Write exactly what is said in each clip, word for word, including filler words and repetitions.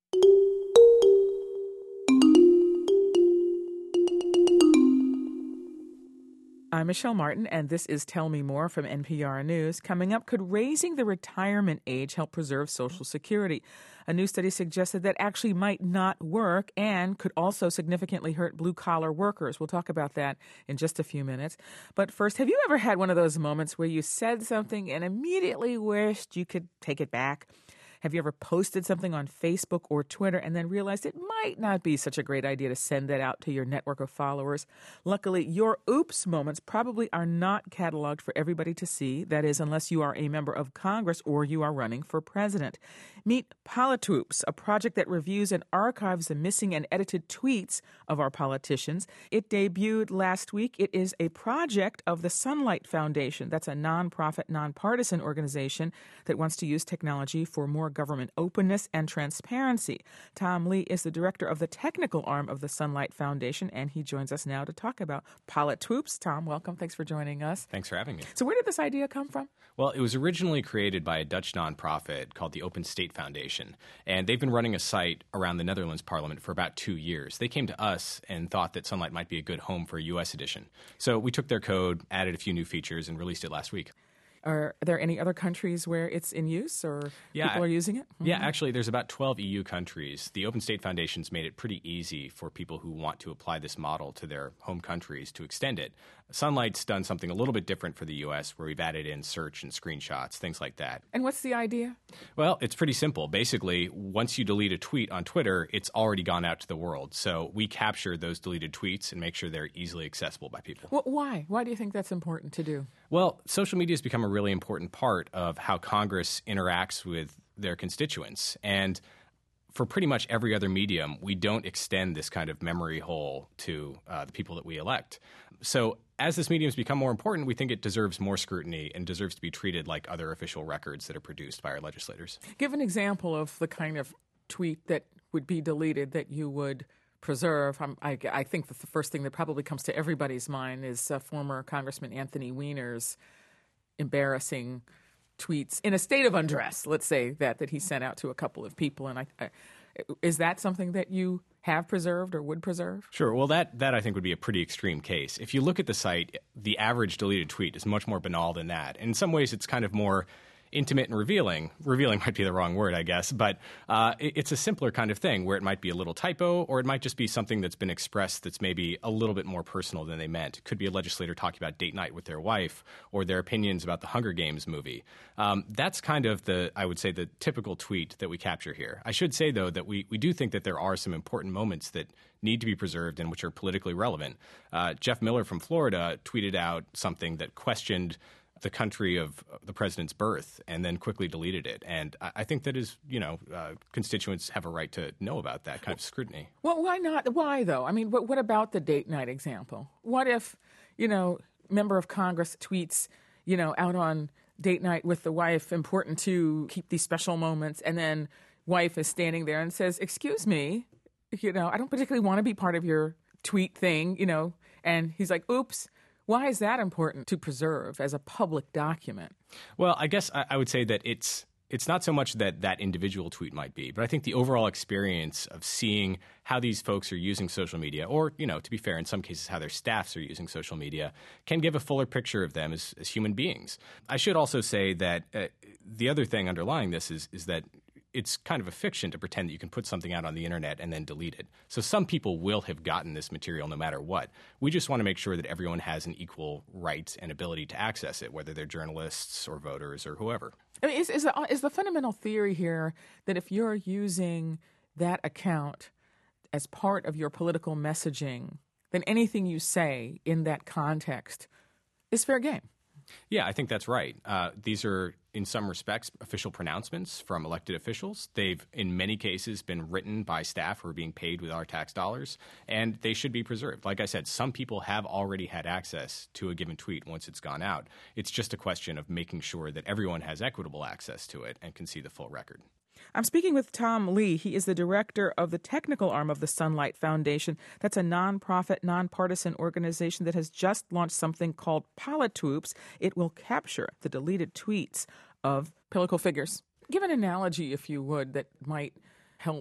I'm Michelle Martin, and this is Tell Me More from N P R News. Coming up, could raising the retirement age help preserve Social Security? A new study suggested that actually might not work and could also significantly hurt blue-collar workers. We'll talk about that in just a few minutes. But first, have you ever had one of those moments where you said something and immediately wished you could take it back? Have you ever posted something on Facebook or Twitter and then realized it might not be such a great idea to send that out to your network of followers? Luckily, your oops moments probably are not cataloged for everybody to see. That is, unless you are a member of Congress or you are running for president. Meet Politwoops, a project that reviews and archives the missing and edited tweets of our politicians. It debuted last week. It is a project of the Sunlight Foundation. That's a nonprofit, nonpartisan organization that wants to use technology for more government openness and transparency. Tom Lee is the director of the technical arm of the Sunlight Foundation, and he joins us now to talk about Politwoops. Tom, welcome. Thanks for joining us. Thanks for having me. So where did this idea come from? Well, it was originally created by a Dutch nonprofit called the Open State Foundation, and they've been running a site around the Netherlands Parliament for about two years. They came to us and thought that Sunlight might be a good home for a U S edition. So we took their code, added a few new features, and released it last week. Are there any other countries where it's in use or yeah, people are using it? Mm-hmm. Yeah, actually, there's about twelve E U countries. The Open State Foundation's made it pretty easy for people who want to apply this model to their home countries to extend it. Sunlight's done something a little bit different for the U S, where we've added in search and screenshots, things like that. And what's the idea? Well, it's pretty simple. Basically, once you delete a tweet on Twitter, it's already gone out to the world. So we capture those deleted tweets and make sure they're easily accessible by people. Well, why? Why do you think that's important to do? Well, social media has become a really important part of how Congress interacts with their constituents. And for pretty much every other medium, we don't extend this kind of memory hole to uh, the people that we elect. So as this medium has become more important, we think it deserves more scrutiny and deserves to be treated like other official records that are produced by our legislators. Give an example of the kind of tweet that would be deleted that you would preserve. I'm, I, I think that the first thing that probably comes to everybody's mind is uh, former Congressman Anthony Weiner's embarrassing tweets in a state of undress, let's say, that that he sent out to a couple of people. And I, I, is that something that you have preserved or would preserve? Sure. Well, that, that I think would be a pretty extreme case. If you look at the site, the average deleted tweet is much more banal than that. In some ways, it's kind of more intimate and revealing. Revealing might be the wrong word, I guess, but uh, it, it's a simpler kind of thing where it might be a little typo or it might just be something that's been expressed that's maybe a little bit more personal than they meant. It could be a legislator talking about date night with their wife or their opinions about the Hunger Games movie. Um, that's kind of the, I would say, the typical tweet that we capture here. I should say, though, that we, we do think that there are some important moments that need to be preserved and which are politically relevant. Uh, Jeff Miller from Florida tweeted out something that questioned the country of the president's birth and then quickly deleted it. And I think that is, you know, uh, constituents have a right to know about that kind of scrutiny. Well, why not? Why, though? I mean, what, what about the date night example? What if, you know, member of Congress tweets, you know, out on date night with the wife, important to keep these special moments, and then wife is standing there and says, excuse me, you know, I don't particularly want to be part of your tweet thing, you know, and he's like, oops. Why is that important to preserve as a public document? Well, I guess I, I would say that it's it's not so much that that individual tweet might be, but I think the overall experience of seeing how these folks are using social media, or, you know, to be fair, in some cases how their staffs are using social media, can give a fuller picture of them as, as human beings. I should also say that uh, the other thing underlying this is is that it's kind of a fiction to pretend that you can put something out on the internet and then delete it. So some people will have gotten this material no matter what. We just want to make sure that everyone has an equal right and ability to access it, whether they're journalists or voters or whoever. I mean, is, is, the, is the fundamental theory here that if you're using that account as part of your political messaging, then anything you say in that context is fair game? Yeah, I think that's right. Uh, these are, in some respects, official pronouncements from elected officials. They've, in many cases, been written by staff who are being paid with our tax dollars, and they should be preserved. Like I said, some people have already had access to a given tweet once it's gone out. It's just a question of making sure that everyone has equitable access to it and can see the full record. I'm speaking with Tom Lee. He is the director of the technical arm of the Sunlight Foundation. That's a nonprofit, nonpartisan organization that has just launched something called Politwoops. It will capture the deleted tweets of political figures. Give an analogy, if you would, that might help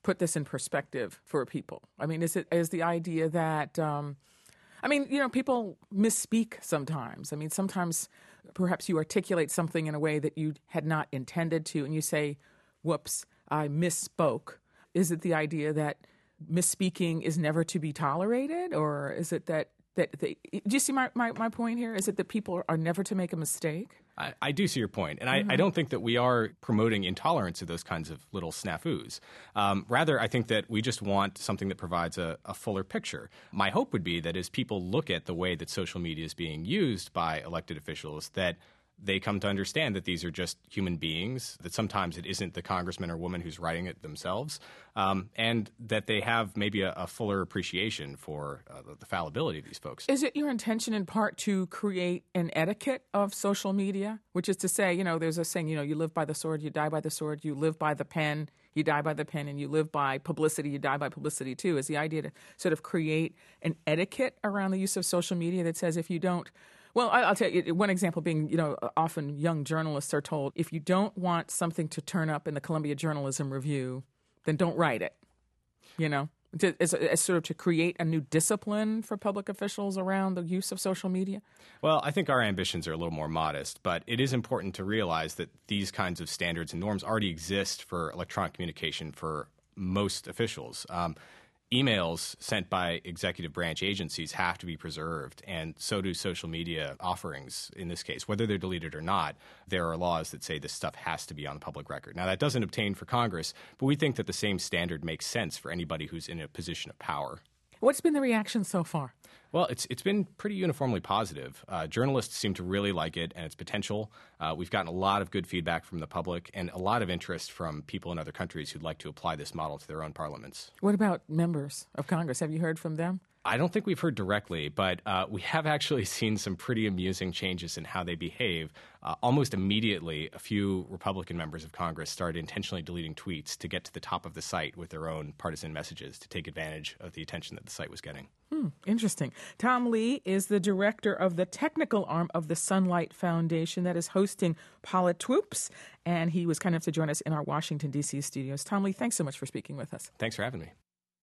put this in perspective for people? I mean, is it is the idea that, um, I mean, you know, people misspeak sometimes. I mean, sometimes perhaps you articulate something in a way that you had not intended to, and you say, whoops, I misspoke. Is it the idea that misspeaking is never to be tolerated? Or is it that, that they, do you see my, my, my point here? Is it that people are never to make a mistake? I, I do see your point, and I, Mm-hmm. I don't think that we are promoting intolerance of those kinds of little snafus. Um, rather, I think that we just want something that provides a, a fuller picture. My hope would be that as people look at the way that social media is being used by elected officials, that they come to understand that these are just human beings, that sometimes it isn't the congressman or woman who's writing it themselves, um, and that they have maybe a, a fuller appreciation for uh, the, the fallibility of these folks. Is it your intention in part to create an etiquette of social media, which is to say, you know, there's a saying, you know, you live by the sword, you die by the sword, you live by the pen, you die by the pen, and you live by publicity, you die by publicity too? Is the idea to sort of create an etiquette around the use of social media that says if you don't, well, I'll tell you one example being, you know, often young journalists are told if you don't want something to turn up in the Columbia Journalism Review, then don't write it, you know, to, as, as sort of to create a new discipline for public officials around the use of social media? Well, I think our ambitions are a little more modest, but it is important to realize that these kinds of standards and norms already exist for electronic communication for most officials. Um, Emails sent by executive branch agencies have to be preserved, and so do social media offerings in this case. Whether they're deleted or not, there are laws that say this stuff has to be on the public record. Now, that doesn't obtain for Congress, but we think that the same standard makes sense for anybody who's in a position of power. What's been the reaction so far? Well, it's it's been pretty uniformly positive. Uh, journalists seem to really like it and its potential. Uh, we've gotten a lot of good feedback from the public and a lot of interest from people in other countries who'd like to apply this model to their own parliaments. What about members of Congress? Have you heard from them? I don't think we've heard directly, but uh, we have actually seen some pretty amusing changes in how they behave. Uh, almost immediately, a few Republican members of Congress started intentionally deleting tweets to get to the top of the site with their own partisan messages to take advantage of the attention that the site was getting. Hmm, interesting. Tom Lee is the director of the technical arm of the Sunlight Foundation that is hosting Politwoops, and he was kind enough to join us in our Washington, D C studios. Tom Lee, thanks so much for speaking with us. Thanks for having me.